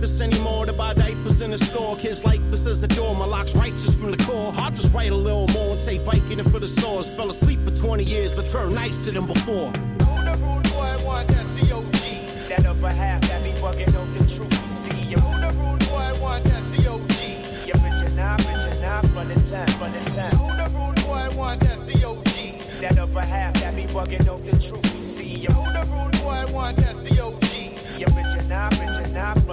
this anymore to buy diapers in the store. Kids like this as a door, my locks righteous from the core. I'll just write a little more and say Vicodin for the stores. Fell asleep for 20 years, but turned nicer than before. Who the rude boy want test the OG? That upper half that be bugging off the truth we see. Who the rude boy want test the OG? You're rich enough for the time, for the time. Who the rude boy want test the OG? That upper half that be bugging off the truth we see. Who the rude boy want test the OG? You're rich enough